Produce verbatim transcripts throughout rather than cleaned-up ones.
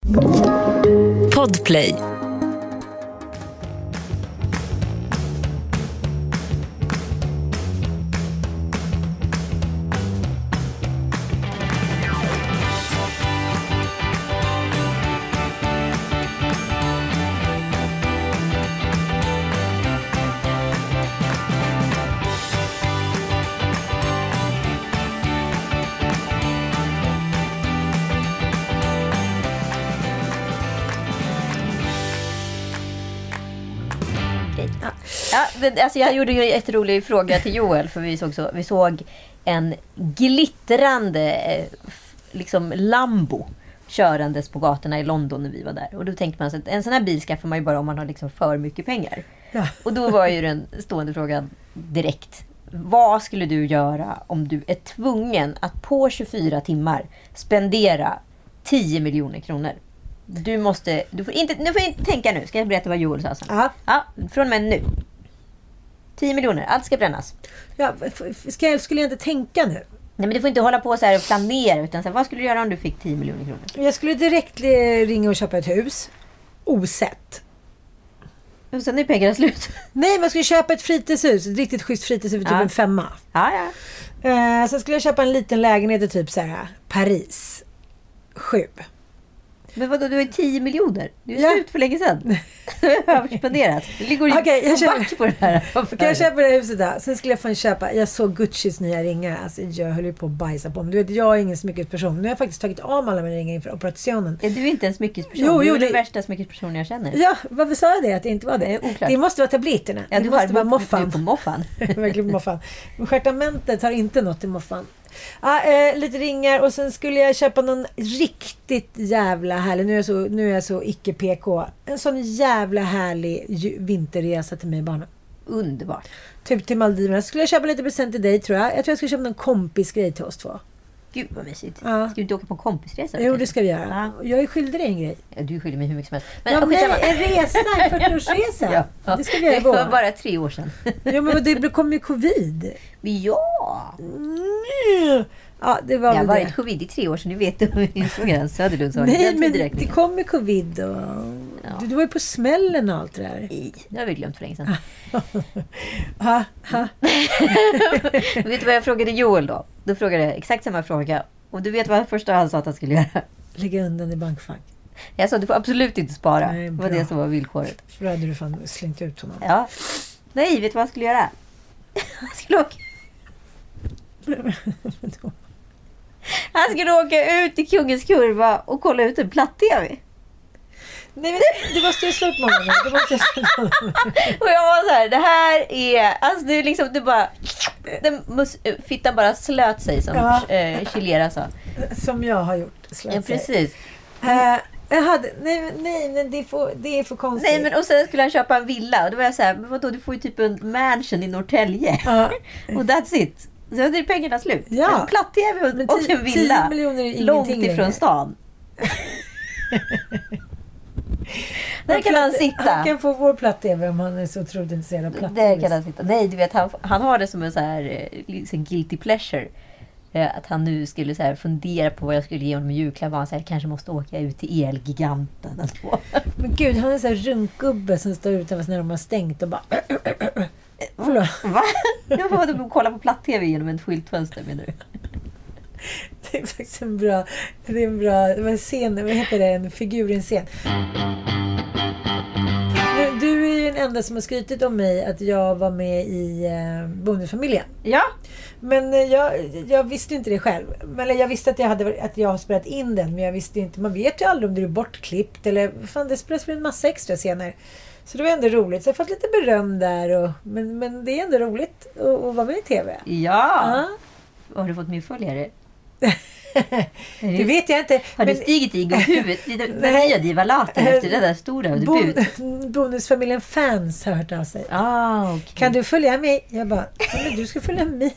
Podplay. Ja, det, alltså jag gjorde ju en jätterolig fråga till Joel, för vi såg, så, vi såg en glittrande eh, liksom Lambo körandes på gatorna i London när vi var där. Och då tänkte man att en sån här bil skaffar man ju bara om man har liksom för mycket pengar. Ja. Och då var ju den stående frågan direkt: vad skulle du göra om du är tvungen att på tjugofyra timmar spendera tio miljoner kronor? Du måste, du får inte, nu får inte tänka nu. Ska jag berätta vad Joel sa sen? Ja. Ja, från och med nu. tio miljoner, allt ska brännas. Ja, ska jag, skulle jag inte tänka nu? Nej, men du får inte hålla på så här och planera, utan så här, vad skulle du göra om du fick tio miljoner kronor? Jag skulle direkt ringa och köpa ett hus. Osett. Och sen är pengarna slut. Nej, man skulle köpa ett fritidshus. Ett riktigt schysst fritidshus, typ ja. en femma. Ja, ja. Eh, sen skulle jag köpa en liten lägenhet i typ så här Paris. Sju. Men vadå, du har tio miljoner. Du är ja. slut för länge sedan. Du har överspenderat. Det ligger ju okay, jag köper, back på det här. Kan jag köpa det här huset där? Sen skulle jag få köpa, jag såg Guccis nya ringar. Alltså jag höll ju på att bajsa på dem. Du vet, jag är ingen smyckesperson. Nu har jag faktiskt tagit av alla mina ringar inför operationen. Är du inte en smyckesperson? Jo, du jo, är det... den värsta smyckespersonen jag känner. Ja, varför sa jag det? Att det inte var det? Det är oklart. Det måste vara tabletterna. Ja, det du måste har vara moffan. Du är på moffan. Verkligen på moffan. Men stjärtamentet har inte nått till moffan. Ah, eh, lite ringar och sen skulle jag köpa någon riktigt jävla härlig, nu är jag så, nu är jag så icke-P K, en sån jävla härlig vinterresa till mig barnen. Underbart. Typ till Maldiverna. Skulle jag köpa lite present till dig, tror jag. Jag tror jag skulle köpa någon kompisgrej till oss två. Gud vad mysigt. Ja. Ska du inte åka på en kompisresa? Jo, det ska vi göra. Ja. Jag är skyldig dig en grej. Ja, du är skyldig mig hur mycket som helst. Men, ja, nej, en resa, en fyrtioårsresa. ja, ja. Det ska vi göra. Det var bara tre år sedan. Ja, men det kom ju covid. Ja. Mm. Ja, det var det har varit det. covid i tre år sedan, nu vet du hur Söderlund sa. Nej, men det kom ju covid och ja. du, du var ju på smällen och allt det där. Nej, det har vi glömt för länge sedan. ha, ha. Vet du vad jag frågade Joel då? Då frågade jag exakt samma fråga. Och du vet vad första han sa att han skulle göra? Lägga undan i bankfack. Jag sa du får absolut inte spara. Nej, det var det som var villkoret. För då hade du fan slängt ut honom. Ja. Nej, vet du vad han skulle göra? Han skulle åka... Han skulle åka ut i Kungens kurva och kolla ut en platt-tv. Nej, men det måste jag slå upp många gånger. Det måste jag slå upp många gånger. Och jag var så här, det här är... Alltså det är liksom, det bara... Den mus, fittan bara slöt sig, som ja. eh, Chilera sa. Som jag har gjort. Slöt ja, precis. Uh, jag hade, nej, nej, men det är, för, det är för konstigt. Nej, men och sen skulle han köpa en villa. Och då var jag så här, men vadå, du får ju typ en mansion i Norrtälje. Uh. Och that's it. Så är pengarna slut. Ja. En platt-tv och, och en villa. Långt ifrån längre. Stan. Där kan han sitta. Han kan få vår platt-tv om han är så otroligt intresserad av platt-tv. Där kan han sitta. Nej, du vet, han, han har det som en så här liksom guilty pleasure. Att han nu skulle så här fundera på vad jag skulle ge honom i julklapp. Han så här, kanske måste åka ut till Elgiganten. Men gud, han är en sån här runkgubbe som står utanför när de har stängt och bara... Förlåt. Va? Jag får kolla på platt-tv genom en skyltfönster, menar du? Det är faktiskt en bra... Det är en bra... Det var en scen, vad heter det? En figur i en scen. Du är ju den enda som har skrytit om mig att jag var med i eh, Bonusfamiljen. Ja. Men eh, jag, jag visste inte det själv. Men jag visste att jag hade att jag har spelat in den, men jag visste inte. Man vet ju aldrig om du är bortklippt eller fan, det spelas för en massa extra scener. Så det var ändå roligt. Så jag har fått lite beröm där och, men men det är ändå roligt att, att vara med i tv. Ja. Uh. Har du fått min följare? Det vet jag inte. Har men... du stigit i huvudet i den nya Diva-laten efter det där stora debut? Bon- bonusfamiljen fans har hört av sig. Ah, okay. Kan du följa mig? Jag bara, men du ska följa mig.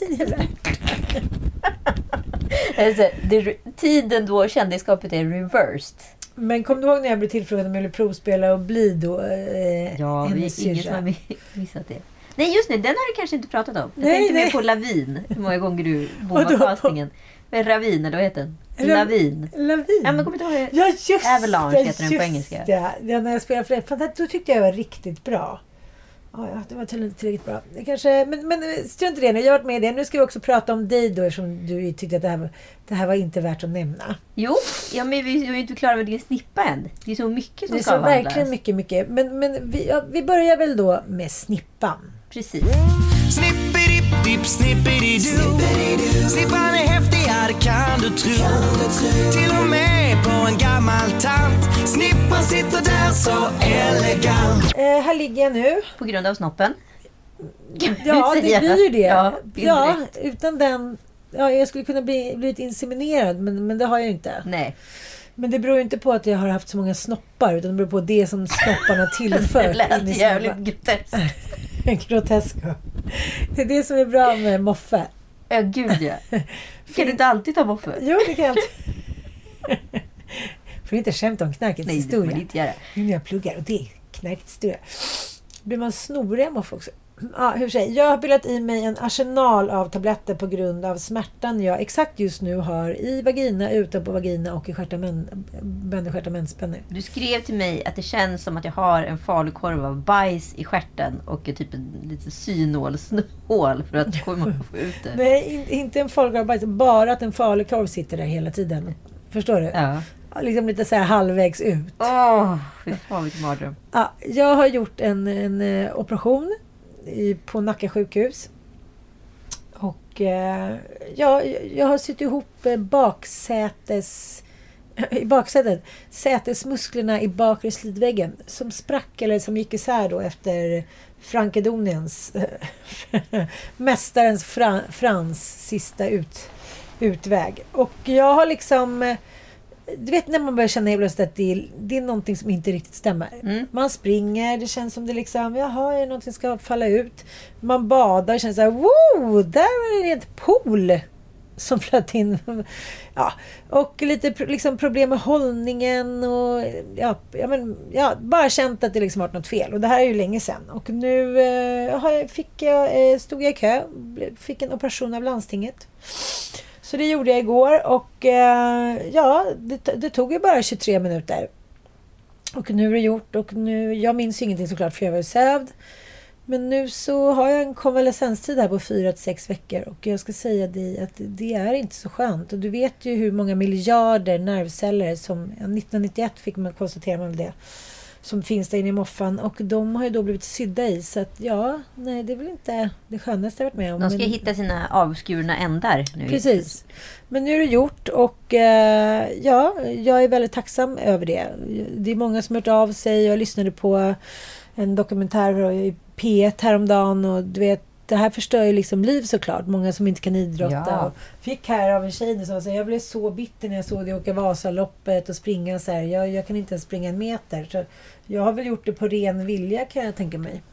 Alltså, det, tiden då kändisskapet är reversed. Men kom du ihåg när jag blev tillfrågad om jag ville provspela och bli då eh, ja, vi är ingen som har missat det. Nej, just det, den har du kanske inte pratat om. Jag nej, tänkte nej. mer på Lavin. Hur många gånger du bommar castingen. Ravin, eller vad heter den? Rav- Lavin. Lavin. Ja, men kommer inte ihåg. Ja, just Avalanche det, heter den på engelska. Det. Ja, när jag spelade för det. Fan, då tyckte jag det var riktigt bra. Ja, ja, det var tydligen tillräckligt bra. Det kanske, men, men strunt i det nu. Jag har varit med i det. Nu ska vi också prata om dig då, som du tyckte att det här, var, det här var inte värt att nämna. Jo, ja, men vi är ju inte klara med din snippa än. Det är så mycket som det är ska så avhandlas. verkligen mycket, mycket. Men, men vi, ja, vi börjar väl då med snippan. Precis. Snippidi-dipp, snippidi-doo. Snippan är häftigare kan du tro. Till och med på en gammal tant. Snippan sitter där så elegant. Eh, här ligger jag nu. På grund av snoppen. Ja, det blir ju det. Ja, ja indirekt. utan den... Ja, jag skulle kunna bli blivit inseminerad, men, men det har jag ju inte. Nej. Men det beror ju inte på att jag har haft så många snoppar, utan det beror på det som snopparna tillför. Det lät in i jävligt snoppa. groteskt. Grotesk. Det är det som är bra med moffe. Ja, gud ja. Kan du inte alltid ta moffe? Jo, det kan jag inte. Får inte skämta om knarkets Nej, det får historia. man inte göra. Nu när jag pluggar, och det är knarkets historia. Blir man snorig av moffe också? Ja, hur säger jag? Jag har bildat i mig en arsenal av tabletter på grund av smärtan jag exakt just nu har i vagina, utanpå vagina och i stjärtamenspänne. Du skrev till mig att det känns som att jag har en falukorv av bajs i stjärten och typ en lite synålshål för att komma få ut det. Nej, in, inte en falukorv, bara att en falukorv sitter där hela tiden. Förstår du? Ja. Liksom lite så här halvvägs ut. Åh, fy fan vilken mardröm. Ja, jag har gjort en, en eh, operation i, på Nacka sjukhus. Och eh, ja, jag har sytt ihop eh, baksätes i baksätet sätesmusklerna i bakre slidväggen som sprack eller som gick isär då efter Frankedoniens mästarens Fra, Frans sista ut, utväg. Och jag har liksom eh, du vet när man börjar känna helt plötsligt att det är, det är någonting som inte riktigt stämmer. Mm. Man springer, det känns som det liksom, jaha, är det någonting som ska falla ut? Man badar, det känns så här, wow, där var det en helt pool som flöt in. Ja, och lite liksom problem med hållningen och ja, ja, men, ja, bara känt att det liksom varit något fel. Och det här är ju länge sedan. Och nu eh, fick jag, eh, stod jag i kö, fick en operation av landstinget. Så det gjorde jag igår och eh, ja, det, det tog ju bara tjugotre minuter. Och nu är det gjort och nu, jag minns ju ingenting såklart för jag var ju sövd. Men nu så har jag en konvalescenstid här på fyra till sex veckor och jag ska säga dig att det är inte så skönt. Och du vet ju hur många miljarder nervceller som, nittonhundranittioett fick man konstatera med det, som finns där inne i moffan och de har ju då blivit sydda i så att ja, nej det är väl inte det skönaste jag varit med om. De ska men... hitta sina avskurna ändar nu. Precis. Men nu är det gjort och eh, ja, jag är väldigt tacksam över det. Det är många som har hört av sig. Jag lyssnade på en dokumentär i P ett häromdagen och du vet, det här förstör ju liksom liv såklart. Många som inte kan idrotta. Ja. Och fick här av en tjej som sa jag blev så bitter när jag såg dig åka Vasaloppet och springa så här. Jag, jag kan inte ens springa en meter. Så jag har väl gjort det på ren vilja kan jag tänka mig.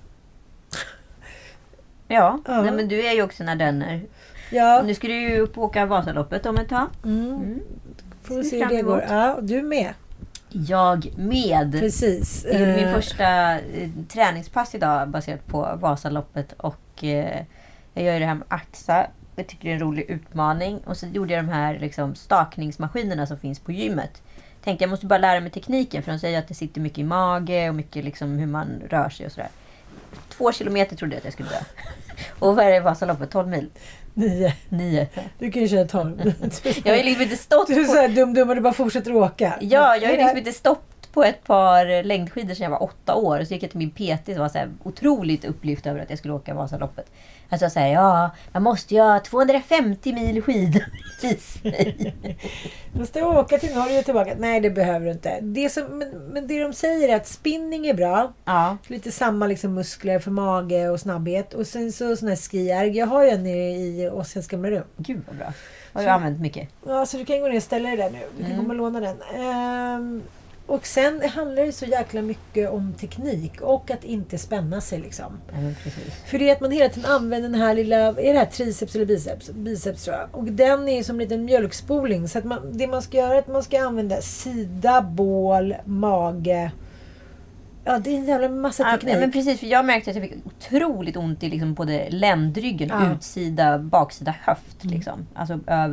Ja, Ja. nej, men du är ju också en ardenner. Ja. Nu ska du ju upp och åka Vasaloppet om ett tag. Mm. Mm. Får vi Ser se hur fram det går. emot. Ja, och du med. Jag med. Precis. Jag gjorde min Eh, första eh, träningspass idag baserat på Vasaloppet och eh, jag gör det här med Axa. Jag tycker det är en rolig utmaning. Och så gjorde jag de här liksom, stakningsmaskinerna som finns på gymmet. Tänkte jag måste bara lära mig tekniken för de säger att det sitter mycket i mage och mycket liksom, hur man rör sig och sådär. Två kilometer trodde jag att jag skulle dö. Och vad är det Vasaloppet? tolv mil? Nio. Nio. Du kan ju köra tolv. Jag har ju liksom inte stått Du är så på... här dum dum och du bara fortsätter åka. Ja, jag har ju liksom inte stått på ett par längdskidor sedan jag var åtta år. Så gick jag till min P T som var så här otroligt upplyft över att jag skulle åka Vasaloppet. Alltså jag säger, ja, man måste ju ha tvåhundrafemtio mil skidor i sig. Du måste åka till Norge och tillbaka. Nej, det behöver du inte. Det som, men, men det de säger är att spinning är bra. Ja. Lite samma liksom muskler för mage och snabbhet. Och sen så sån här skierg. Jag har ju en nere i Åsens gamla rum. Gud vad bra. Har du använt mycket? Ja, så du kan gå ner och ställa dig där nu. Du kan Mm. komma och låna den. Ehm, och sen handlar det så jäkla mycket om teknik. Och att inte spänna sig liksom. Ja, men precis. För det är att man hela tiden använder den här lilla, är det här triceps eller biceps? Biceps tror jag. Och den är som en liten mjölkspoling. Så att man, det man ska göra är att man ska använda sida, bål, mage. Ja, det är en jävla massa Ja, teknik. men precis, för jag märkte att jag fick otroligt ont i liksom både ländryggen, Ja. utsida, baksida höft. Mm. Liksom. Alltså över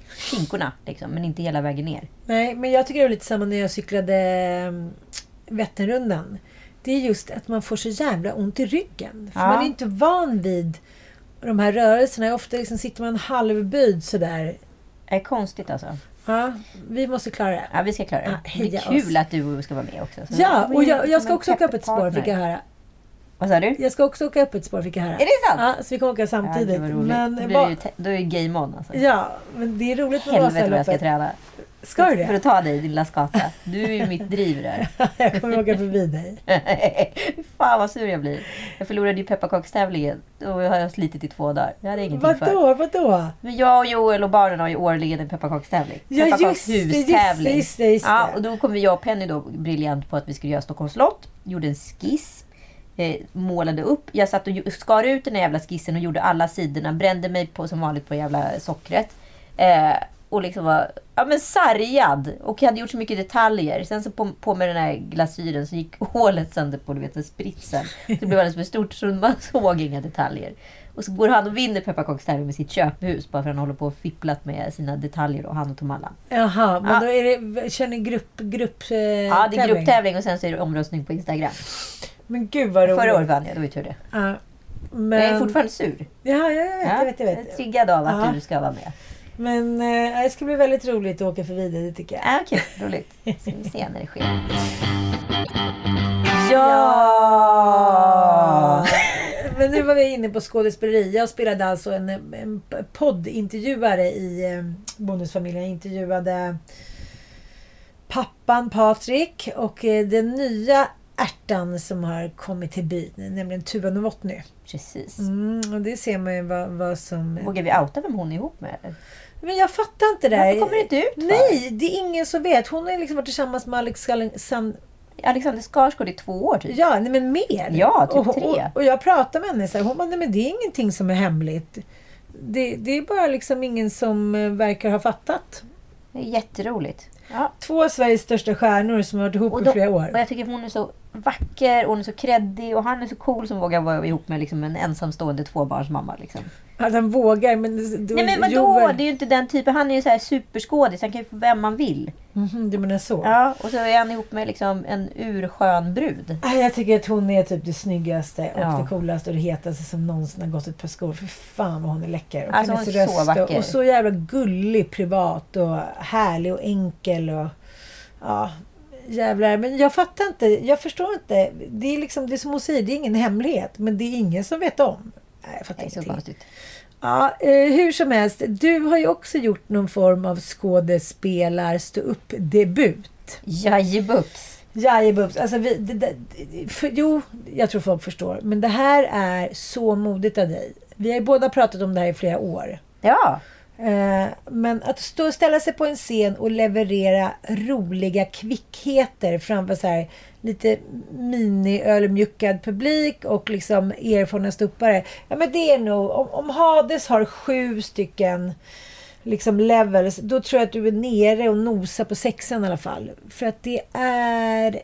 skinkorna liksom, men inte hela vägen ner. Nej, men jag tycker det är lite samma när jag cyklade um, Vätternrundan. Det är just att man får så jävla ont i ryggen. För Ja. man är inte van vid de här rörelserna. Ofta liksom sitter man halvböjd sådär. Det är konstigt alltså. Ja, vi måste klara det. Ja, vi ska klara det. Ja, det är heja kul oss. att du ska vara med också. Så Ja, och jag, jag ska som en också åka upp ett spår, fick jag pepparpartner. höra. Vad sa du? Jag ska också åka upp ett spår, fick jag höra. Är det sant? Ja, så vi kommer åka samtidigt. Ja, det var roligt. men då, blir vad- det ju te- då är det game on alltså. Ja, men det är roligt med Helvete vad jag ska Vasaloppet. träna. Ska du För det? att ta dig din laskata. Du är ju mitt driv där. Jag kommer åka förbi dig. Fan vad sur jag blir. Jag förlorade ju pepparkakstävlingen. Och jag har slitit i två dagar. Jag hade ingenting för. Vadå, vadå? Men jag och Joel och barnen har ju årligen en pepparkakstävling. Ja, just det, just det, Pepparkakshus-tävling. just det, just det. Ja, och då kom vi, jag och Penny då briljant på att vi skulle göra Stockholms slott. Gjorde en skiss. Eh, målade upp. Jag satt och ju- skar ut den här jävla skissen och gjorde alla sidorna. Brände mig på som vanligt på jävla sockret. Eh, och liksom var ja, men sargad. Och jag hade gjort så mycket detaljer. Sen så på, på med den här glasyren så gick hålet sönder på du vet, spritsen. Det blev alldeles för stort så man såg inga detaljer. Och så går han och vinner pepparkakstävling med sitt köphus. Bara för att han håller på och fipplat med sina detaljer. Och han och Tom Allan. Jaha, men Ja. då är det, kör ni grupp, grupp eh, Ja, det är tävling? grupptävling och sen så är det omröstning på Instagram. Men gud vad roligt. Förra året vann jag, det var ju tur det. Ja, men... Jag är fortfarande sur. Ja, jag vet, jag vet, jag Jag är vet. triggad av att Ja. du ska vara med. Men eh, det ska bli väldigt roligt att åka förbi dig, det tycker jag. Ja, okej. Roligt. Ska vi se när det sker. Ja! Men nu var vi inne på skådespeleri. Jag spelade alltså en, en poddintervjuare i eh, Bonusfamiljen. Jag intervjuade pappan Patrik och eh, den nya ärtan som har kommit till byn, nämligen Tuva Novotny. Precis. Mm, och det ser man ju vad, vad som... Vågar vi outa vem hon är ihop med? Eller? Men jag fattar inte det. Varför kommer det inte ut för? Nej, det är ingen som vet. Hon har liksom varit tillsammans med Alex Sand... Alexander Skarsgård i två år typ. Ja, nej, men mer. Ja, typ och, tre. Och, och jag pratar med henne så här, hon bara, nej men det är ingenting som är hemligt. Det, det är bara liksom ingen som eh, verkar ha fattat. Det är jätteroligt. Ja. Två av Sveriges största stjärnor som har varit ihop Och, i då, flera och år. jag tycker att hon är så vacker och hon är så kreddig och han är så cool som vågar vara ihop med liksom en ensamstående tvåbarnsmamma. Liksom. Att han vågar, men... Då, Nej men vadå? Joel- Det är ju inte den typen. Han är ju så här superskådis. Han kan ju få vem man vill. Mhm, du menar så? Ja, och så är han ihop med liksom en urskön brud. Ah, jag tycker att hon är typ det snyggaste och Ja. det coolaste och det hetaste som någonsin har gått ett par skor. För fan vad hon är läcker. Och Alltså, hennes hon är så röst och, vacker. och så jävla gullig privat och härlig och enkel och ja, jävlar. Men jag fattar inte, jag förstår inte. Det är liksom, det är som hon säger, det är ingen hemlighet. Men det är ingen som vet om. Nej, jag fattar Det är så ingenting. konstigt. Ja, eh, hur som helst. Du har ju också gjort någon form av skådespelar stå upp debut. Jajebux. Jajebubs. Alltså vi, det, det, för, jo, jag tror folk förstår. Men det här är så modigt av dig. Vi har ju båda pratat om det här i flera år. Ja. Eh, men att stå och ställa sig på en scen och leverera roliga kvickheter framför så här lite mini-ölmjuckad publik och liksom erfarna stuppare. Ja, men det är nog, om, om Hades har sju stycken liksom levels, då tror jag att du är nere och nosar på sexan i alla fall. För att det är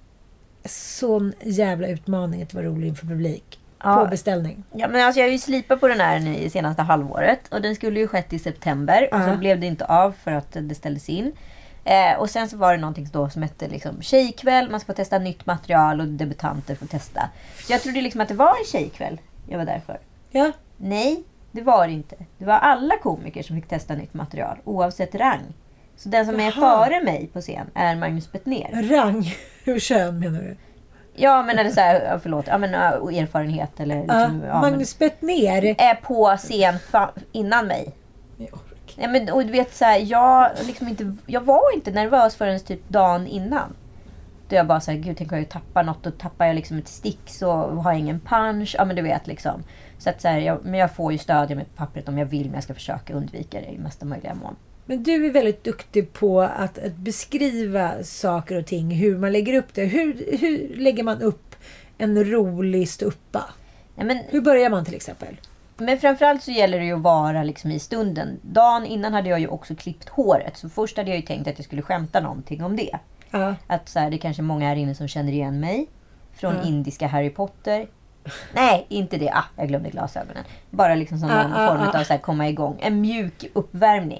sån jävla utmaning att vara rolig inför publik. Ja. På beställning. Ja, men alltså jag har ju slipat på den här nu i senaste halvåret. Och den skulle ju skett i september. Och Ja. så blev det inte av för att det ställdes in. Eh, och sen så var det någonting då som hette liksom tjejkväll. Man ska få testa nytt material och debutanter får testa. Så jag trodde liksom att det var en tjejkväll jag var där för. Ja. Nej, det var det inte. Det var alla komiker som fick testa nytt material. Oavsett rang. Så den som är Jaha. före mig på scen är Magnus Bettner. Rang. Hur kön menar du? Ja, men eller så här, ja, förlåt. Ja, men ja, och erfarenhet eller liksom, Ja, ja, men- Magnus Bettner. är på scen fa- innan mig. Nej, men, och du vet så här, jag, liksom inte, jag var inte nervös förrän typ dagen innan. Då jag bara så här, gud tänk om jag tappar något och tappar jag liksom ett stick så har jag ingen punch. Ja men du vet liksom. Så att så här, jag, men jag får ju stödja med pappret om jag vill men jag ska försöka undvika det i mesta möjliga mån. Men du är väldigt duktig på att, att beskriva saker och ting. Hur man lägger upp det. Hur, hur lägger man upp en rolig stuppa? Nej, men, Hur börjar man till exempel? men framförallt så gäller det ju att vara liksom i stunden. Dagen innan hade jag ju också klippt håret. Så först hade jag ju tänkt att jag skulle skämta någonting om det. Ja. Att så här, det är kanske många här inne som känner igen mig. Från Ja. indiska Harry Potter. Nej, inte det. Ah, jag glömde glasögonen. Bara liksom som Ah, någon ah, form ah. av så här, komma igång. En mjuk uppvärmning.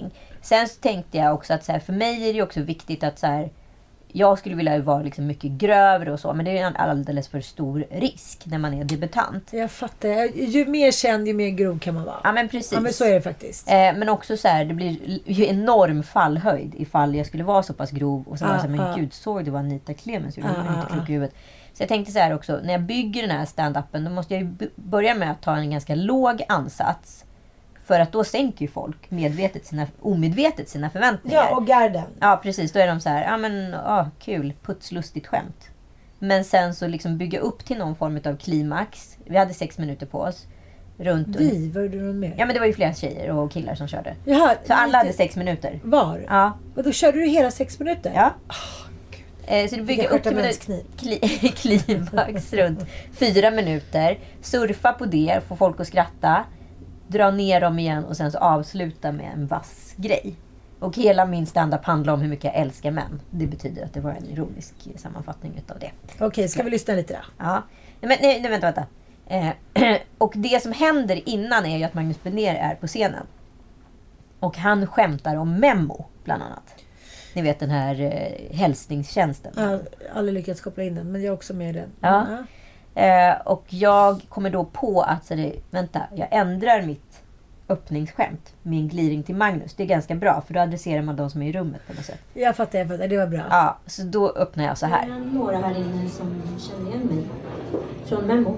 Sen så tänkte jag också att så här, för mig är det också viktigt att så här, jag skulle vilja vara liksom mycket grövre och så. Men det är en alldeles för stor risk när man är debutant. Jag fattar. Ju mer känd, ju mer grov kan man vara. Ja, men precis. Ja, men så är det faktiskt. Eh, men också så här, det blir ju enorm fallhöjd ifall jag skulle vara så pass grov. Och så Ah, var det så här, men ah. gud, såg det var Anita Clemens. Jag Ah, är inte ah, klok i huvudet. Så jag tänkte så här också, när jag bygger den här stand-upen, då måste jag ju b- börja med att ta en ganska låg ansats. För att då sänker ju folk medvetet sina, omedvetet sina förväntningar. Ja, och garden. Ja, precis. Då är de så här, ja men, ah, kul, putslustigt skämt. Men sen så liksom bygga upp till någon form av klimax. Vi hade sex minuter på oss. Runt Vi, var du någon mer? Ja, men det var ju flera tjejer och killar som körde. Jaha, Så alla lite- hade sex minuter. Var? Ja. Och då körde du hela sex minuter? Ja. Oh, Gud. Eh, så du bygger Vilka upp till skärtamänskniv. kli- klimax runt fyra minuter. Surfa på det, få folk att skratta. Dra ner dem igen och sen så avsluta med en vass grej. Och hela min stand-up handlar om hur mycket jag älskar män. Det betyder att det var en ironisk sammanfattning utav det. Okej, ska vi lyssna lite då? Ja. Nej, men, nej, nej vänta, vänta. Eh, och det som händer innan är ju att Magnus Benér är på scenen. Och han skämtar om Memo, bland annat. Ni vet den här eh, hälsningstjänsten. Jag har aldrig lyckats koppla in den, men jag är också med i den. Ja. Eh, och jag kommer då på att så det, vänta, jag ändrar mitt öppningsskämt. Min gliring till Magnus. Det är ganska bra, för då adresserar man de som är i rummet på något sätt. Jag fattar, jag fattar. Det var bra. Ja, så då öppnar jag så här. Några här inne som känner igen mig från Memo.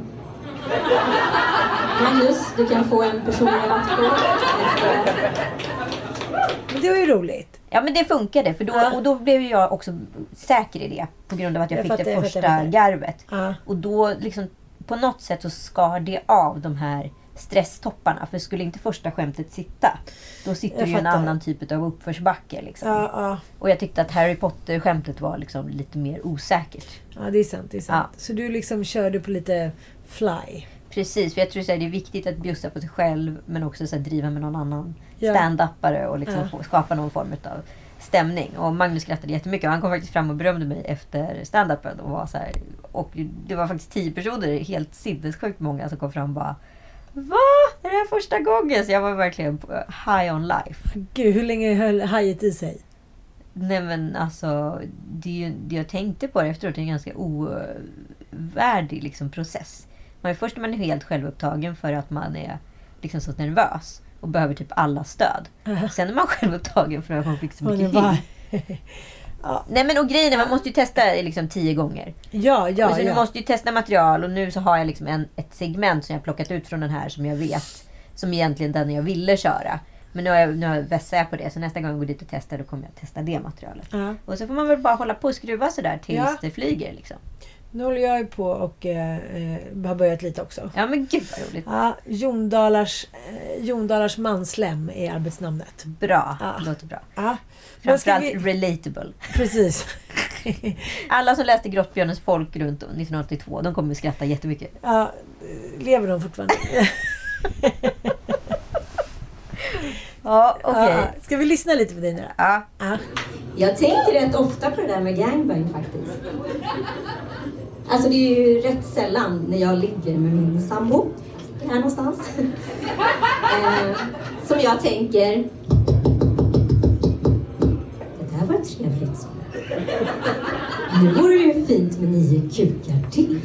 Magnus, du kan få en personlig rabatt på. Men det var ju roligt. Ja, men det funkade. För då, Ja. Och då blev jag också säker i det. På grund av att jag, Jag fick fattar, det jag första fattar, jag fattar. garvet. Ja. Och då liksom på något sätt så skar det av de här stresstopparna. För skulle inte första skämtet sitta, då sitter Jag det ju en fattar. annan typ av uppförsbacke. Liksom. Ja, ja. Och jag tyckte att Harry Potter-skämtet var liksom lite mer osäkert. Ja, det är sant. Det är sant. Ja. Så du liksom körde på lite fly. Precis, för jag tror att det är viktigt att bjussa på sig själv, men också så här, driva med någon annan Ja. stand-upare och liksom Ja. få, skapa någon form av stämning. Och Magnus skrattade jättemycket och han kom faktiskt fram och berömde mig efter stand-upen och var så här, och det var faktiskt tio personer, helt sinnessjukt många, som kom fram och bara: va? Är det här första gången? Så jag var verkligen på high on life. Gud, hur länge höll hajet i sig? Nej, men alltså det, är ju- det jag tänkte på det efteråt, det är en ganska ovärdig liksom, process. Man är först när man är helt självupptagen för att man är liksom så nervös och behöver typ alla stöd. Ja. Sen är man självupptagen för att man fick så Och mycket det var- hit. Nej, men och grejen är, man måste ju testa liksom tio gånger. Ja, ja, och så ja. du måste ju testa material, och nu så har jag liksom en, ett segment som jag plockat ut från den här som jag vet, som egentligen den jag ville köra. Men nu har jag, nu har jag vässar jag på det, så nästa gång jag går dit och testar, då kommer jag testa det materialet. Ja. Och så får man väl bara hålla på och skruva så där tills Ja. det flyger liksom. Nu håller jag ju på och eh, eh, har börjat lite också. Ja, men gud vad roligt. Ja, Jondalars, eh, Jondalars manslem är arbetsnamnet. Bra, Ja. det låter bra. Ja, men ska Framförallt vi... relatable. Precis. Alla som läste Grottbjörnens folk runt nittonhundraåttiotvå, de kommer att skratta jättemycket. Ja, lever de fortfarande? Ja, okej. Ja, ska vi lyssna lite på dig nu då? Ja. Ja. Jag tänker rätt ofta på det där med gangbang faktiskt. Alltså det är ju rätt sällan när jag ligger med min sambo här någonstans. eh, som jag tänker, det där var trevligt. Nu vore det ju fint med nio kukar till.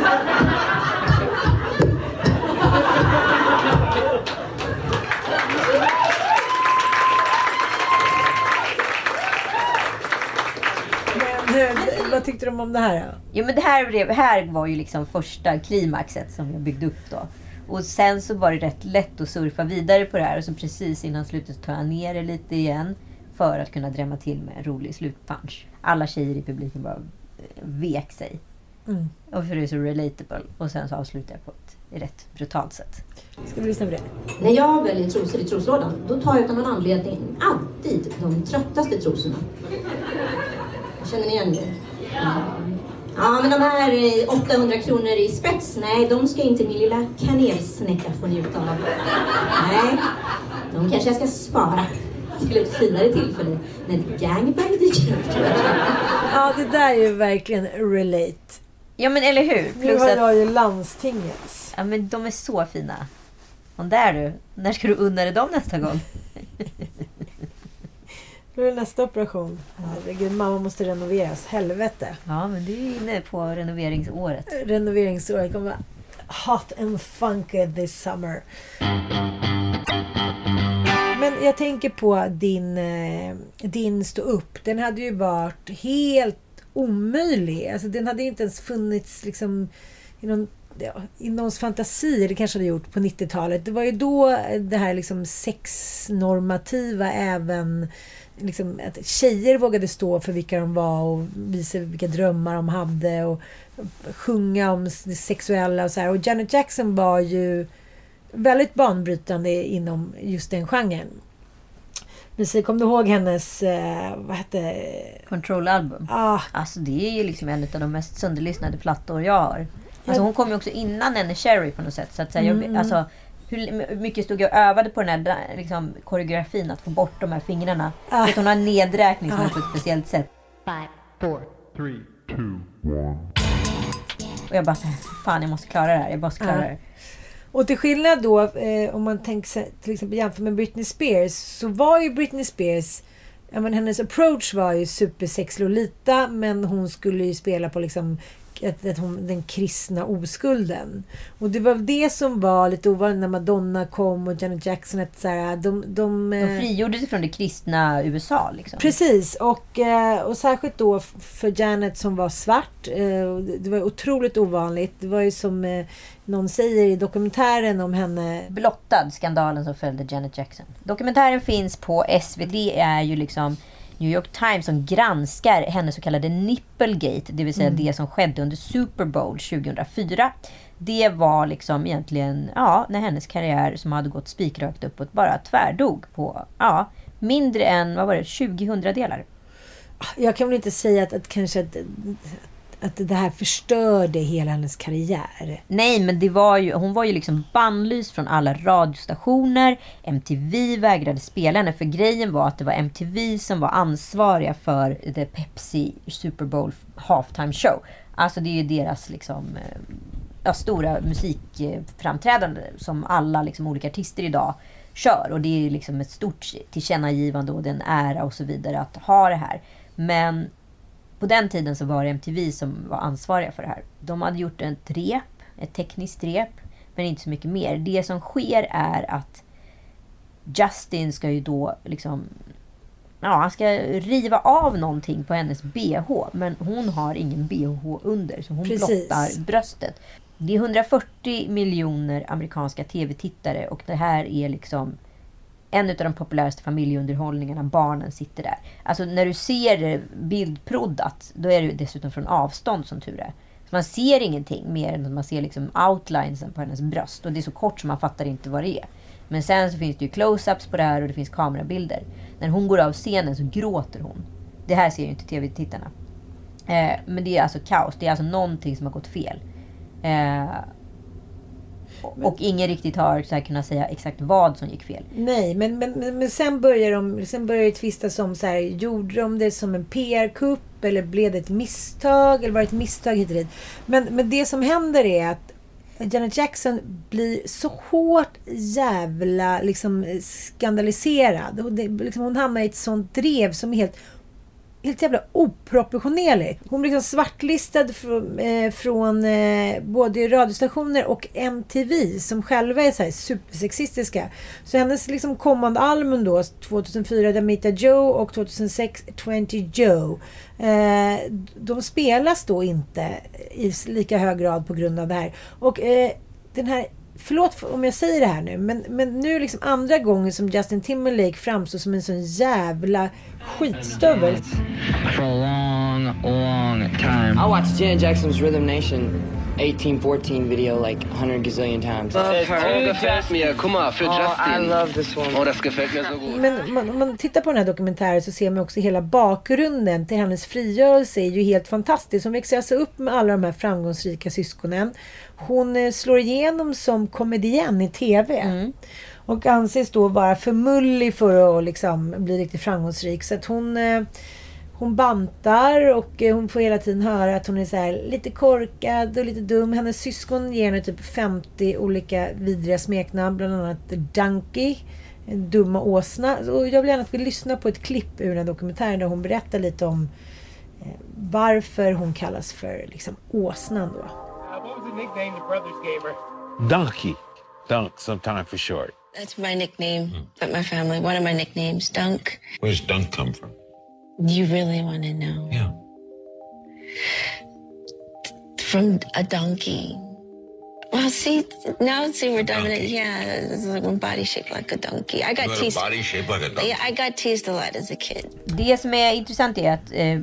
Men, eh, vad tyckte de om det här då? Jo, men det här, blev- här var ju liksom första klimaxet som jag byggde upp då. Och sen så var det rätt lätt att surfa vidare på det här. Och så precis innan slutet tar jag ner det lite igen. För att kunna drämma till med en rolig slutpunch. Alla tjejer i publiken bara eh, vek sig. Mm. Och för det är så relatable. Och sen så avslutar jag på ett rätt brutalt sätt. Ska vi lyssna på det? När jag väljer trosor i troslådan, då tar jag utan någon anledning alltid de tröttaste trosorna. Känner ni igen det? Ja. Ja, men de här eh, åttahundra kronor i spets, nej, de ska inte min lilla kanelsnäcka få njuta av. Nej, de kanske jag ska spara till ett finare tillfälle när gangbang dyker upp. Ja, det där är ju verkligen relate. Ja, men eller hur? Nu Plus har att, jag ju landstingets. ja, men de är så fina. Och där du, när ska du unna dig dem nästa gång? Då är det nästa operation. Herregud, mamma måste renoveras. Helvete. Ja, men du är inne på renoveringsåret. Renoveringsåret kommer vara hot and funky this summer. Men jag tänker på din, din stå upp. Den hade ju varit helt omöjlig. Alltså den hade inte ens funnits liksom i någon, ja, i någons fantasi. Det kanske hade gjort på nittiotalet. Det var ju då det här liksom sexnormativa även liksom att tjejer vågade stå för vilka de var och visa vilka drömmar de hade och sjunga om det sexuella och så här. Och Janet Jackson var ju väldigt banbrytande inom just den genren. Precis, kom du ihåg hennes eh, vad hette Control-album. Ah. Alltså det är ju liksom en av de mest sönderlyssnade plattor jag har. Alltså hon kom ju också innan Anne Cherry på något sätt. Så att säga, Mm. jag, alltså, hur mycket stod jag och övade på den här liksom, koreografin att få bort de här fingrarna. Ah. Vet, hon har en nedräkning som Ah. är på ett speciellt sätt. Five, four, Three, two, one. Och jag bara så här, fan jag måste klara det här. Jag måste klara Ah. det här. Och till skillnad då, eh, om man tänker sig till exempel jämför med Britney Spears, så var ju Britney Spears, ja, men hennes approach var ju supersex Lolita, men hon skulle ju spela på liksom att, att hon, den kristna oskulden. Och det var det som var lite ovanligt när Madonna kom och Janet Jackson, att så här, de, de, De frigjorde sig från det kristna U S A liksom. Precis, och, och särskilt då för Janet som var svart. Det var otroligt ovanligt. Det var ju som någon säger i dokumentären om henne. Blottad skandalen som följde Janet Jackson. Dokumentären finns på S V T. Det är ju liksom New York Times som granskar hennes så kallade Nipplegate, det vill säga mm. det som skedde under Super Bowl tjugohundrafyra. Det var liksom egentligen, ja, när hennes karriär som hade gått spikrakt uppåt bara tvärdog på, ja, mindre än, vad var det, tjugo hundradelar. Jag kan väl inte säga att, att kanske att, att det här förstörde hela hennes karriär. Nej, men det var ju, hon var ju liksom bannlyst från alla radiostationer. M T V vägrade spela henne, för grejen var att det var M T V som var ansvariga för The Pepsi Super Bowl halftime show. Alltså det är ju deras liksom ja, stora musikframträdande som alla liksom olika artister idag kör. Och det är liksom ett stort tillkännagivande och den ära och så vidare att ha det här. Men på den tiden så var det M T V som var ansvariga för det här. De hade gjort ett rep, ett tekniskt rep, men inte så mycket mer. Det som sker är att Justin ska ju då liksom, ja, han ska riva av någonting på hennes B H, men hon har ingen B H under, så hon Precis. blottar bröstet. Det är hundrafyrtio miljoner amerikanska tv-tittare och det här är liksom en av de populäraste familjeunderhållningarna. Barnen sitter där. Alltså när du ser bildproddat, då är det dessutom från avstånd som tur är. Så man ser ingenting mer än att man ser liksom outlinesen på hennes bröst. Och det är så kort så man fattar inte vad det är. Men sen så finns det ju close-ups på det här och det finns kamerabilder. När hon går av scenen så gråter hon. Det här ser ju inte tv-tittarna. Eh, men det är alltså kaos. Det är alltså någonting som har gått fel. Eh, och, och ingen riktigt har så här kunnat säga exakt vad som gick fel. Nej, men, men, men, men sen börjar de sen börjar det tvistas om så här, gjorde de det som en P R-kupp eller blev det ett misstag eller var det ett misstag hit och dit. Men, men det som händer är att Janet Jackson blir så hårt jävla liksom skandaliserad. Och det, liksom, hon hamnar i ett sånt drev som är helt helt jävla oproportionerligt. Hon blir liksom svartlistad från, eh, från eh, både radiostationer och M T V som själva är så här supersexistiska. Så hennes liksom kommande album då tjugohundrafyra Damita Joe och tjugohundrasex tjugo Joe eh, de spelas då inte i lika hög grad på grund av det här. Och eh, den här, förlåt om jag säger det här nu, men, men nu liksom andra gången som Justin Timberlake framstår som en sån jävla skitstövel. For a long, long time. I watched Janet Jackson's Rhythm Nation eighteen fourteen video like a hundred gazillion times. Love her. Gefällt mir. Guck mal, för Oh, Justin. I love this one. Oh, das gefällt mir så gut. Men man, om man tittar på den här dokumentären så ser man också hela bakgrunden till hennes frigörelse är ju helt fantastisk. Hon växer alltså upp med alla de här framgångsrika syskonen. Hon eh, slår igenom som komedienn i tv. Mm. Och anses då vara för mullig för att liksom bli riktigt framgångsrik. Så att hon, eh, hon bantar och eh, hon får hela tiden höra att hon är så här lite korkad och lite dum. Hennes syskon ger henne typ femtio olika vidriga smeknamn. Bland annat Donkey. en dumma åsna. Och jag vill gärna att vi lyssnar på ett klipp ur den här dokumentären där hon berättar lite om eh, varför hon kallas för liksom åsnan då. Uh, what was the nickname the brothers gave her? Donkey. Dunk, sometime for short. That's my nickname, but my family, one of my nicknames, Dunk. Where's Dunk come from? You really want to know? Yeah. From a donkey. Well, see, now see we're done it. Yeah, it's like one body shaped like a donkey. I got teased. Body shaped like a donkey. Yeah, I got teased a lot as a kid. Det som är intressant är att eh,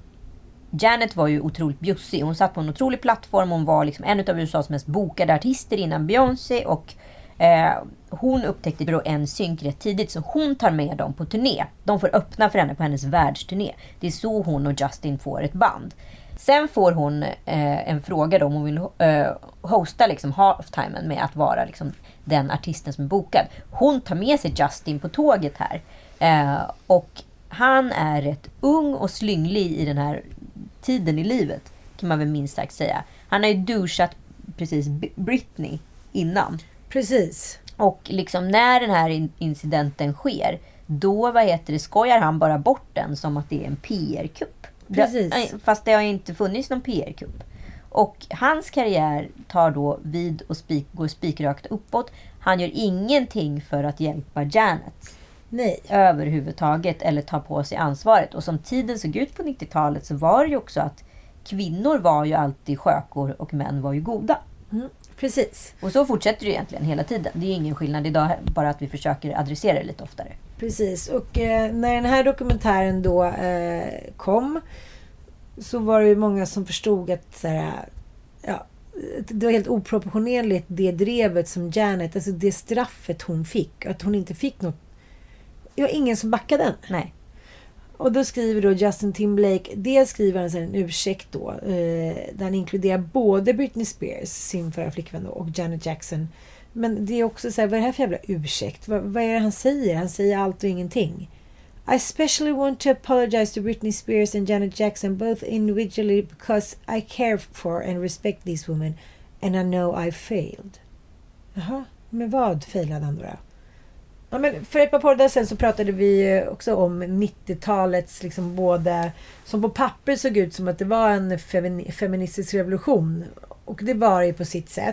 Janet var ju otroligt bjussig. Hon satt på en otrolig plattform. Hon var liksom en av U S A:s mest bokade artister innan Beyoncé. Och eh, hon upptäckte då en synk rätt tidigt. Så hon tar med dem på turné. De får öppna för henne på hennes världsturné. Det är så hon och Justin får ett band. Sen får hon eh, en fråga då om hon vill eh, hosta liksom halftimen med att vara liksom den artisten som är bokad. Hon tar med sig Justin på tåget här. Eh, och han är rätt ung och slynglig i den här tiden i livet, kan man väl minst sagt säga. Han har ju douchat precis Britney innan. Precis. Och liksom när den här incidenten sker, då vad heter det, skojar han bara bort den som att det är en P R-kupp. Precis. Det, fast det har inte funnits någon P R-kupp. Och hans karriär tar då vid och spik, går spikrakt uppåt. Han gör ingenting för att hjälpa Janet. Nej. Överhuvudtaget, eller ta på sig ansvaret. Och som tiden såg ut på nittiotalet så var det ju också att kvinnor var ju alltid skökor och män var ju goda. Mm, precis. Och så fortsätter det egentligen hela tiden. Det är ingen skillnad idag, bara att vi försöker adressera det lite oftare. Precis, och eh, när den här dokumentären då eh, kom så var det ju många som förstod att så här, ja, det var helt oproportionerligt det drevet som Janet, alltså det straffet hon fick, att hon inte fick något. Det var ingen som backade den. Nej. Och då skriver då Justin Timberlake, det skriver han en ursäkt då, eh, där han inkluderar både Britney Spears, sin förra flickvän då, och Janet Jackson. Men det är också så här, vad är det här för jävla ursäkt? Vad, vad är det han säger? Han säger allt och ingenting. I especially want to apologize to Britney Spears and Janet Jackson both individually because I care for and respect these women and I know I failed. Jaha, men vad failade han då? Ja, men för ett par poddar sen så pratade vi också om nittiotalets liksom både, som på papper såg ut som att det var en femi- feministisk revolution. Och det var det på sitt sätt.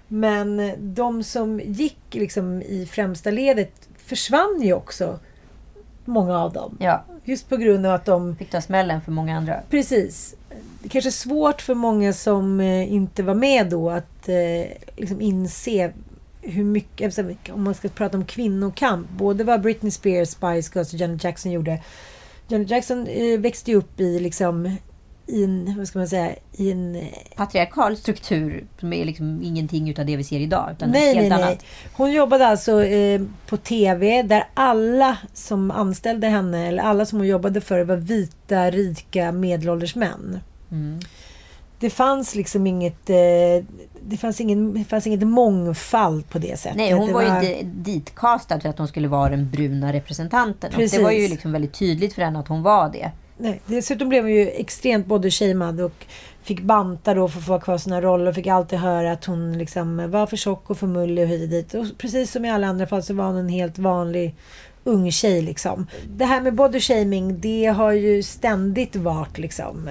Men de som gick liksom i främsta ledet försvann ju också, många av dem. Ja. Just på grund av att de fick ta smällen för många andra. Precis. Det kanske är svårt för många som eh, inte var med då att eh, liksom inse hur mycket, om man ska prata om kvinnokamp, både vad Britney Spears, Spice Girls och Janet Jackson gjorde. Janet Jackson eh, växte ju upp i liksom i en, vad ska man säga, i en patriarkal struktur som är liksom ingenting utav det vi ser idag, utan nej, helt nej, annat. Nej. Hon jobbade alltså eh, på tv där alla som anställde henne, eller alla som hon jobbade för, var vita, rika, medelålders män. Mm. Det fanns liksom inget eh, det fanns ingen det fanns inget mångfald på det sättet. Nej, hon det var, var ju inte ditkastad för att hon skulle vara den bruna representanten. Och det var ju liksom väldigt tydligt för henne att hon var det. Nej, dessutom blev hon ju extremt bodyshamed och fick banta då för att få kvar sina roller och fick alltid höra att hon liksom var för tjock och för mullig och hit dit. Och precis som i alla andra fall så var hon en helt vanlig ung tjej liksom. Det här med bodyshaming, det har ju ständigt varit liksom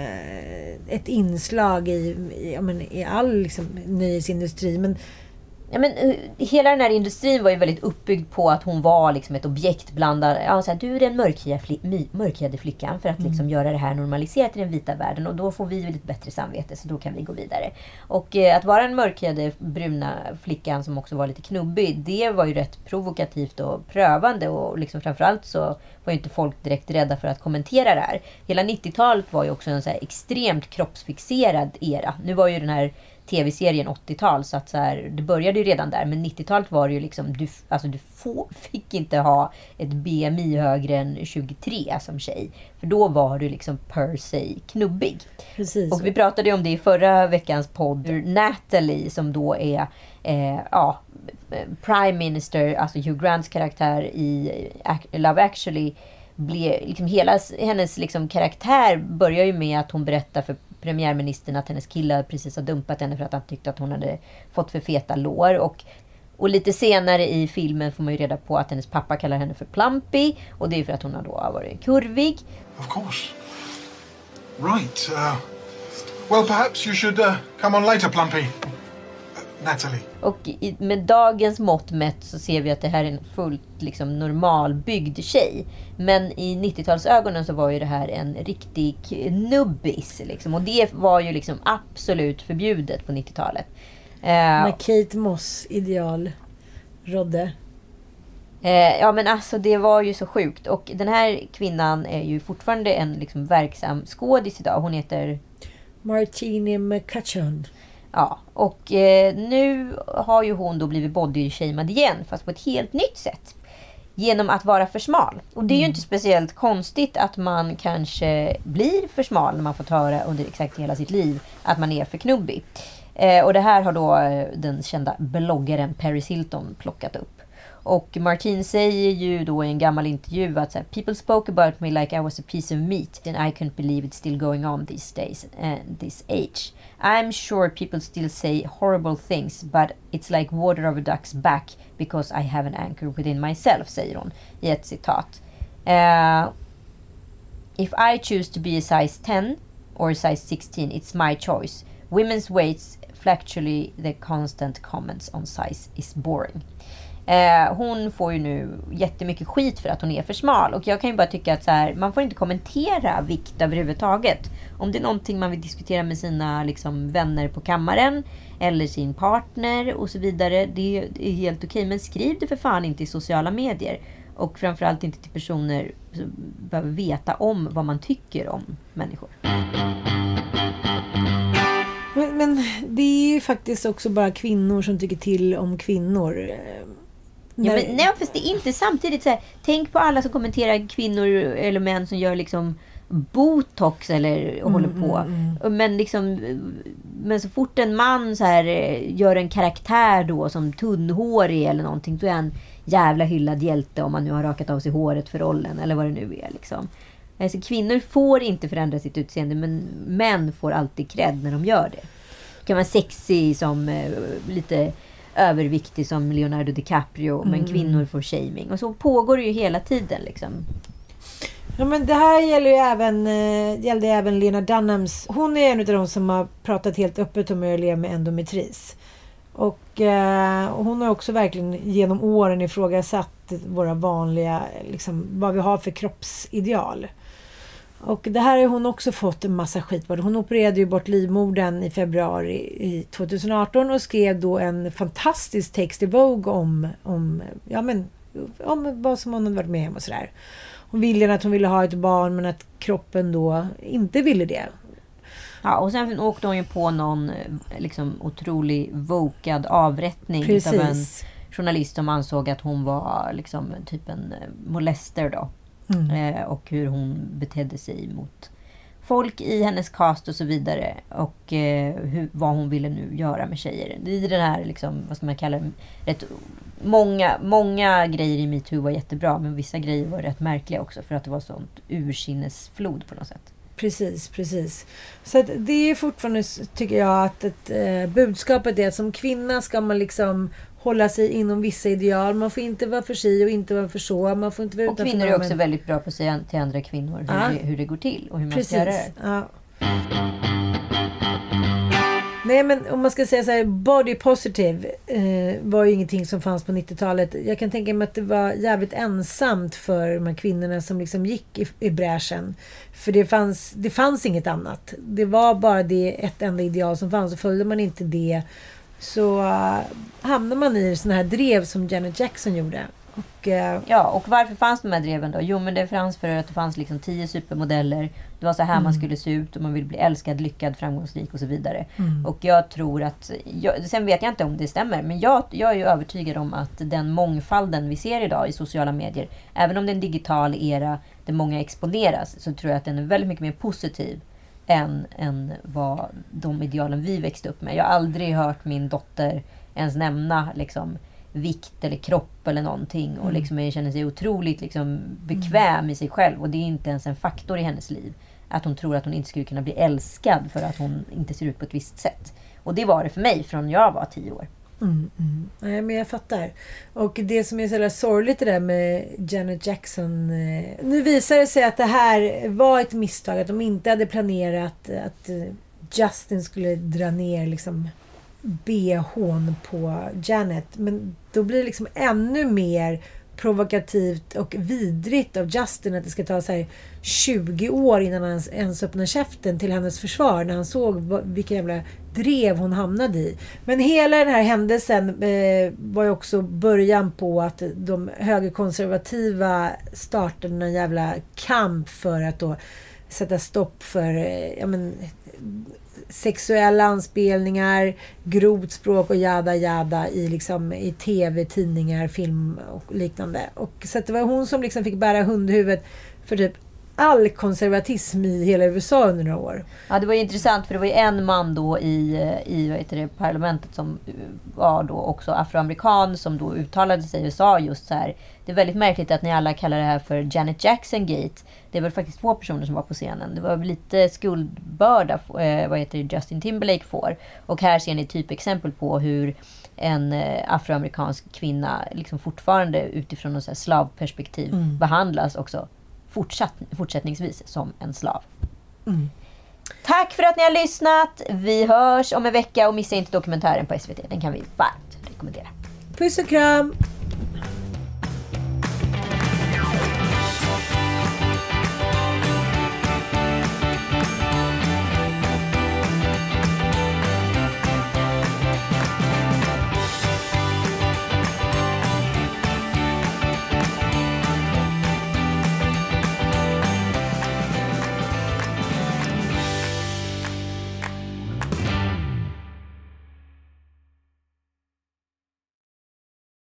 ett inslag i, i, ja, men, i all liksom, nöjesindustri. Men ja, men uh, hela den här industrin var ju väldigt uppbyggd på att hon var liksom ett objekt bland, ja, så här, du är den mörkhyade fli- mörkhyade flickan för att liksom mm. göra det här normaliserat i den vita världen, och då får vi lite bättre samvete, så då kan vi gå vidare. Och uh, att vara en mörkhyade bruna flickan som också var lite knubbig, det var ju rätt provokativt och prövande, och liksom framförallt så var ju inte folk direkt rädda för att kommentera det här. Hela nittiotalet var ju också en så här extremt kroppsfixerad era. Nu var ju den här tv-serien åttiotal, så att så här, det började ju redan där, men nittiotalet var det ju liksom, du, alltså du få, fick inte ha ett B M I högre än tjugotre som tjej, för då var du liksom per se knubbig. Precis. Och vi pratade ju om det i förra veckans podd. Natalie, som då är eh, ja, Prime Minister, alltså Hugh Grants karaktär i Love Actually, blev liksom, hela hennes liksom karaktär börjar ju med att hon berättar för premiärministern att hennes kille precis har dumpat henne för att han tyckte att hon hade fått för feta lår. Och Och lite senare i filmen får man ju reda på att hennes pappa kallar henne för Plumpy. Och det är för att hon har då varit kurvig. Of course. Right. Uh, well, perhaps you should uh, come on later, Plumpy. Natalie. Och i, med dagens mått mätt så ser vi att det här är en fullt liksom, normalbyggd tjej. Men i nittiotalsögonen så var ju det här en riktig nubbis. Liksom. Och det var ju liksom absolut förbjudet på nittiotalet. När Kate Moss ideal rådde. Eh, ja men alltså det var ju så sjukt. Och den här kvinnan är ju fortfarande en liksom, verksam skådis idag. Hon heter Martine McCutcheon. Ja, och eh, nu har ju hon då blivit body-shamed igen, fast på ett helt nytt sätt. Genom att vara för smal. Och det är ju Mm. inte speciellt konstigt att man kanske blir för smal när man får höra under exakt hela sitt liv att man är för knubbig. Eh, och det här har då eh, den kända bloggaren Paris Hilton plockat upp. Och Martin säger ju då i en gammal intervju att så här, people spoke about me like I was a piece of meat and I couldn't believe it's still going on these days and this age. I'm sure people still say horrible things but it's like water off a duck's back because I have an anchor within myself, säger hon i ett citat. Uh, if I choose to be a size ten or a size sixteen, it's my choice. Women's weights fluctually, the constant comments on size is boring. Eh, hon får ju nu jättemycket skit för att hon är för smal. Och jag kan ju bara tycka att så här, man får inte kommentera vikt överhuvudtaget. Om det är någonting man vill diskutera med sina liksom, vänner på kammaren eller sin partner och så vidare, det är, det är helt okej. Men skriv det för fan inte i sociala medier. Och framförallt inte till personer som behöver veta om vad man tycker om människor. Men, men det är ju faktiskt också bara kvinnor som tycker till om kvinnor. Ja, men, nej, fast det är inte samtidigt så här, tänk på alla som kommenterar kvinnor eller män som gör liksom botox eller mm, håller på. Mm, mm. Men liksom men så fort en man så här gör en karaktär då som tunnhårig eller någonting, då är han jävla hyllad hjälte om man nu har rakat av sig håret för rollen eller vad det nu är liksom. Alltså, kvinnor får inte förändra sitt utseende, men män får alltid cred när de gör det. Kan vara sexy som eh, lite överviktig som Leonardo DiCaprio, mm. men kvinnor får shaming. Och så pågår det ju hela tiden liksom. Ja, men det här gäller ju även, äh, gällde även Lena Dunhams. Hon är en av de som har pratat helt öppet om att leva med endometris. Och, äh, och hon har också verkligen genom åren ifrågasatt våra vanliga, liksom, vad vi har för kroppsideal. Och det här har hon också fått en massa skit på. Hon opererade ju bort livmodern i februari i tjugoarton och skrev då en fantastisk text i Vogue om, om, ja, men, om vad som hon hade varit med om och sådär. Hon ville att hon ville ha ett barn men att kroppen då inte ville det. Ja, och sen åkte hon ju på någon liksom otrolig vokad avrättning. Precis. Av en journalist som ansåg att hon var liksom typ en molester då. Mm. Eh, och hur hon betedde sig mot folk i hennes cast och så vidare. Och eh, hur, vad hon ville nu göra med tjejer. Det är den här, liksom, vad ska man kalla det, rätt, många, många grejer i MeToo var jättebra, men vissa grejer var rätt märkliga också för att det var sånt ursinnesflod på något sätt. Precis, precis. Så att det är fortfarande, tycker jag, att ett, eh, budskapet är att som kvinna ska man liksom hålla sig inom vissa ideal. Man får inte vara för sig och inte vara för så. Man får inte vara och kvinnor är också men... väldigt bra på att säga till andra kvinnor hur, ja. det, hur det går till och hur man Precis. ska göra det. Ja. Nej, men om man ska säga så här, body positive eh, var ju ingenting som fanns på nittiotalet. Jag kan tänka mig att det var jävligt ensamt för de här kvinnorna som liksom gick i, i bräschen. För det fanns, det fanns inget annat. Det var bara det ett enda ideal som fanns. Och följde man inte det så uh, hamnar man i såna här drev som Janet Jackson gjorde. Och, uh, ja, och varför fanns de här dreven då? Jo, men det fanns för att det fanns liksom tio supermodeller. Det var så här mm. man skulle se ut och man ville bli älskad, lyckad, framgångsrik och så vidare. Mm. Och jag tror att, jag, sen vet jag inte om det stämmer, men jag, jag är ju övertygad om att den mångfalden vi ser idag i sociala medier, även om det är en digital era där många exponeras, så tror jag att den är väldigt mycket mer positiv än, än vad de idealen vi växte upp med. Jag har aldrig hört min dotter ens nämna liksom vikt eller kropp eller någonting och liksom jag känner sig otroligt liksom bekväm mm. i sig själv, och det är inte ens en faktor i hennes liv att hon tror att hon inte skulle kunna bli älskad för att hon inte ser ut på ett visst sätt. Och det var det för mig från jag var tio år. Mm, mm. Nej, men jag fattar. Och det som är så jävla sorgligt det där med Janet Jackson. Eh, nu visar det sig att det här var ett misstag. Att de inte hade planerat att eh, Justin skulle dra ner liksom B H:n på Janet. Men då blir det liksom ännu mer provokativt och vidrigt av Justin att det ska ta så här tjugo år innan han ens öppnar käften till hennes försvar när han såg vilka jävla drev hon hamnade i. Men hela den här händelsen eh, var ju också början på att de högerkonservativa startade en jävla kamp för att då sätta stopp för eh, ja men sexuella anspelningar, grovt språk och jada jada i liksom i tv, tidningar, film och liknande. Och så att det var hon som liksom fick bära hundhuvudet för typ all konservatism i hela U S A under några år. Ja, det var ju intressant för det var ju en man då i, i vad heter det, parlamentet som var då också afroamerikan som då uttalade sig och sa just så här: det är väldigt märkligt att ni alla kallar det här för Janet Jackson Gate. Det var faktiskt två personer som var på scenen. Det var lite skuldbörda eh, vad heter det, Justin Timberlake får. Och här ser ni typexempel på hur en eh, afroamerikansk kvinna liksom fortfarande utifrån något så här slavperspektiv mm. behandlas också fortsatt, fortsättningsvis som en slav. Mm. Tack för att ni har lyssnat. Vi hörs om en vecka och missa inte dokumentären på S V T. Den kan vi varmt rekommendera. Puss och kram!